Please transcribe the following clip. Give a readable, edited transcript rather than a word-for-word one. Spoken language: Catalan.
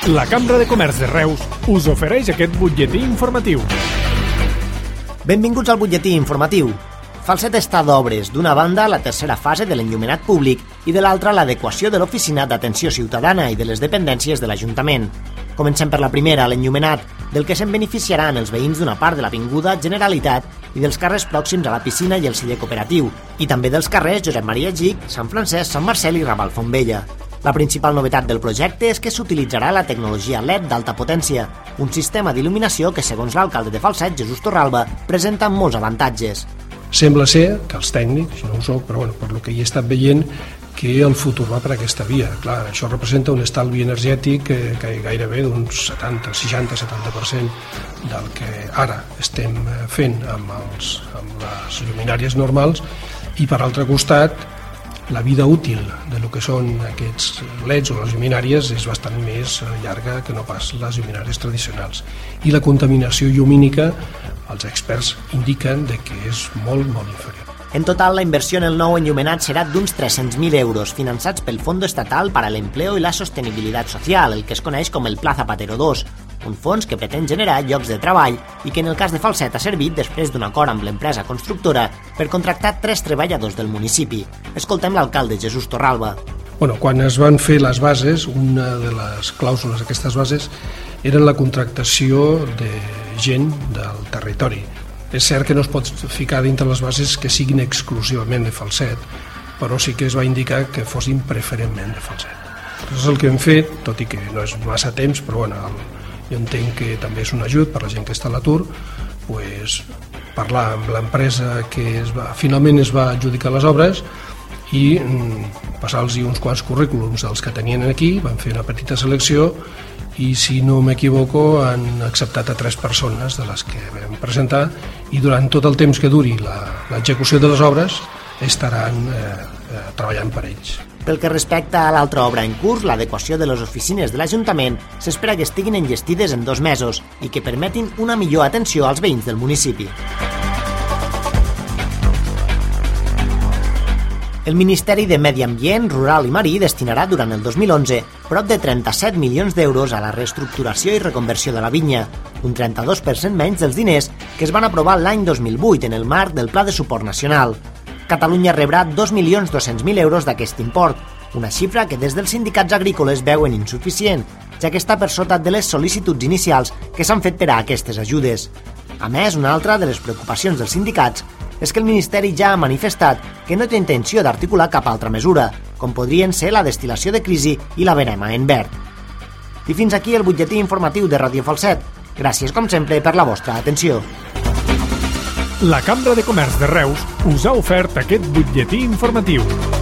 La Cambra de Comerç de Reus us ofereix aquest butlletí informatiu. Benvinguts al butlletí informatiu. Falset està d'obres, d'una banda la tercera fase de l'enllumenat públic i de l'altra l'adequació de l'Oficina d'Atenció Ciutadana i de les dependències de l'Ajuntament. Comencem per la primera, l'enllumenat, del que se'n beneficiaran els veïns d'una part de l'Avinguda Generalitat i dels carrers pròxims a la piscina i el celler cooperatiu, i també dels carrers Josep Maria Gich, Sant Francesc, Sant Marcel i Raval Fontvella. La principal novetat del projecte és que s'utilitzarà la tecnologia LED d'alta potència, un sistema d'il·luminació que, segons l'alcalde de Falset, Jesús Torralba, presenta molts avantatges. Sembla ser que els tècnics, jo no ho soc, però per lo que hi he estat veient, que el futur va per aquesta via. Clar, això representa un estalvi energètic que gairebé d'un 60-70% del que ara estem fent amb les lluminàries normals, i per altre costat la vida útil de lo que són aquests LEDs o les lluminàries és bastant més llarga que no pas les lluminàries tradicionals. I la contaminació llumínica, els experts indiquen que és molt, molt inferior. En total, la inversió en el nou enllumenat serà d'uns 300.000 euros, finançats pel Fondo Estatal para el Empleo y la Sostenibilidad Social, el que es coneix com el Pla Zapatero 2, un fons que pretén generar llocs de treball i que en el cas de Falset ha servit després d'un acord amb l'empresa constructora per contractar 3 treballadors del municipi. Escoltem l'alcalde Jesús Torralba. Quan es van fer les bases, una de les clàusules d'aquestes bases era la contractació de gent del territori. És cert que no es pot ficar dintre les bases que siguin exclusivament de Falset, però sí que es va indicar que fossin preferentment de Falset. Això és el que hem fet, tot i que no és massa temps, però jo entenc que també és un ajut per la gent que està a l'atur, parlar amb l'empresa que finalment es va adjudicar les obres i passar-los uns quants currículums dels que tenien aquí, van fer una petita selecció i, si no m'equivoco, han acceptat a 3 persones de les que vam presentar, i durant tot el temps que duri l'execució de les obres estaran treballant per ells. Pel que respecta a l'altra obra en curs, l'adequació de les oficines de l'Ajuntament, s'espera que estiguin enllestides en 2 mesos i que permetin una millor atenció als veïns del municipi. El Ministeri de Medi Ambient, Rural i Marí destinarà durant el 2011 prop de 37 milions d'euros a la reestructuració i reconversió de la vinya, un 32% menys dels diners que es van aprovar l'any 2008 en el marc del Pla de Suport Nacional. Catalunya rebrà 2.200.000 euros d'aquest import, una xifra que des dels sindicats agrícoles veuen insuficient, ja que està per sota de les sol·licituds inicials que s'han fet per a aquestes ajudes. A més, una altra de les preocupacions dels sindicats és que el Ministeri ja ha manifestat que no té intenció d'articular cap altra mesura, com podrien ser la destil·lació de crisi i la verema en verd. I fins aquí el butlletí informatiu de Ràdio Falset. Gràcies, com sempre, per la vostra atenció. La Cambra de Comerç de Reus us ha ofert aquest butlletí informatiu.